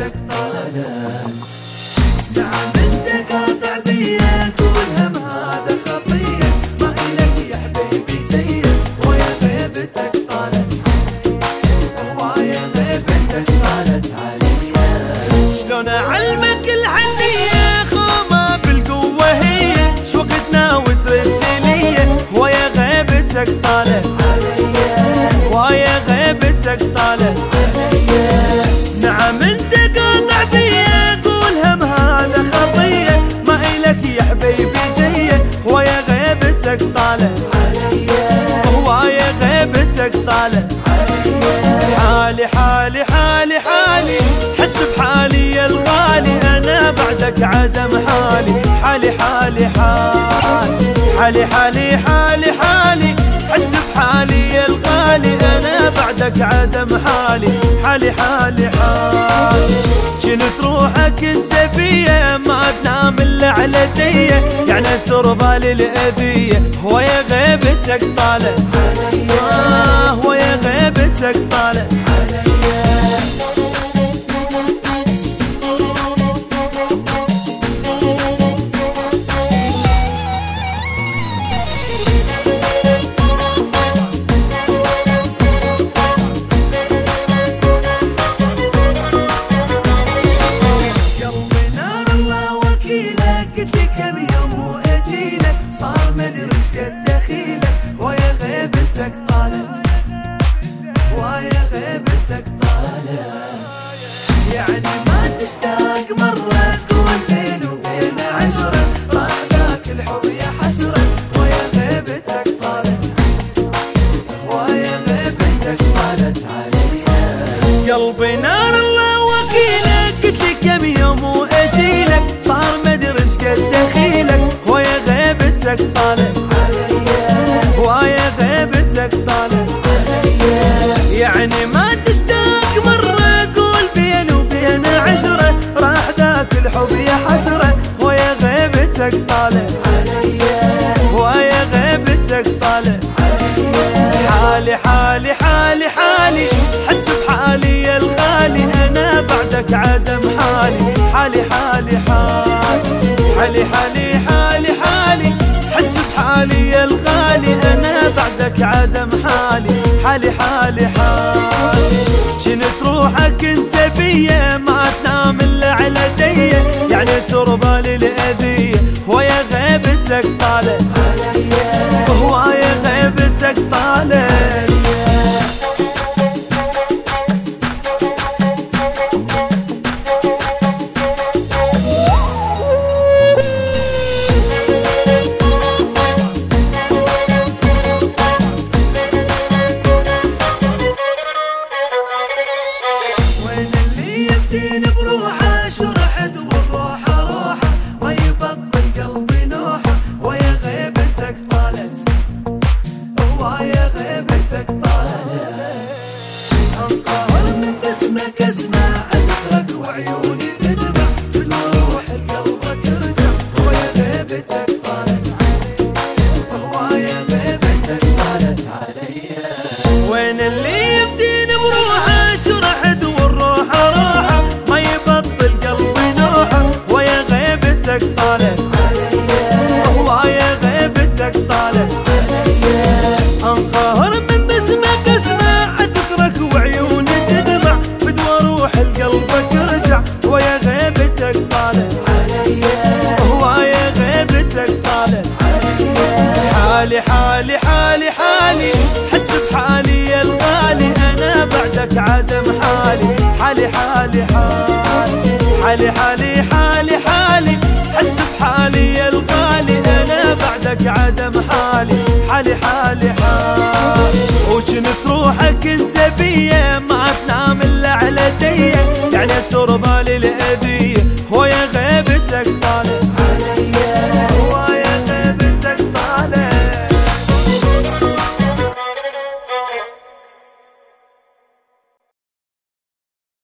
غيبتك طالت. نعم انت قاطع بيا والهم هذا خطية، ما إلك يا حبيبي جيد ويا غيبتك طالت، ويا غيبتك طالت عليا. شلون أعلمك الحنية خومة بالقوة هي، شو وقتنا وترد لي ويا غيبتك طالت عليا، ويا غيبتك طالت عليا. نعم انت قاطع بيا قول هم هذا خطية، ما إلك يا حبيبي جية ويا غيبتك طالت عليا، ويا غيبتك طالت عليا. حالي حالي حالي حالي حس بحالي يا الغالي، أنا بعدك عدم حالي. حالي حالي حالي حالي حالي حالي حالي حس بحالي يا الغالي، أنا بعدك عدم حالي. حالي حالي حالي جنت روحك انت بيا، ما تنام الا على ديه، يعني ترضى للأذية ويا غيبتك طالت عليا، ويا غيبتك طالت عليا. قلت لي كم يوم واجيلك، صار مدري ايش قد دخيلك ويا غيبتك طالت، ويا غيبتك طالت. يعني ما تشتاق مرة تقول بيني وبين عشرة، راح ذاك الحب يا حسرة ويا غيبتك طالت، ويا غيبتك طالت عليا. قلبي نار الله وكيلك، قلت لي كم يوم واجيلك، صار مدري ايش قد دخيلك ويا غيبتك طالت عليا، ويا غيبتك طالت عليا. يعني ما تشتاق مرة تقول بيني وبين عشرة، راح ذاك الحب يا حسرة ويا غيبتك طالت عليا، ويا غيبتك طالت عليا. حالي حالي حالي حالي حس بحالي يا الغالي، أنا بعدك عدم حالي. حالي حالي حالي حالي حالي حالي حس بحالي يا الغالي، أنا بعدك عدم حالي. حالي حالي حالي جنت روحك انت بيا، ما تنام الا على ديه، يعني ترضى للأذية ويا غيبتك طالت عليا، ويا غيبتك طالت. يبدين بروحه شرحت والروحه روحه، ما يبطل قلبي نوحه ويا غيبتك طالت، ويا غيبتك طالت. انقهر من باسمك اسمع اذكرك وعيوني تدمع، في روح قلبك ارجع ويا غيبتك طالت، ويا غيبتك طالت عليا. وين اللي يبدين بروحه شرحت والروحه روحه، ما يبطل قلبي نوحه ويا غيبتك طالت عليا، ويا غيبتك طالت عليا. انقهر من باسمك اسمع اذكرك وعيوني تدمع، فدوى روح لقلبك ارجع ويا غيبتك طالت عليا، ويا غيبتك طالت عليا. حالي حالي حالي حالي حس بحالي يا الغالي، أنا بعدك عدم حالي. حالي حالي حالي حالي حالي حالي حس بحالي يا الغالي، أنا بعدك عدم حالي. حالي حالي حالي وجنت روحك انت بيا، ما تنام الا على ديه، يعني ترضى للأذية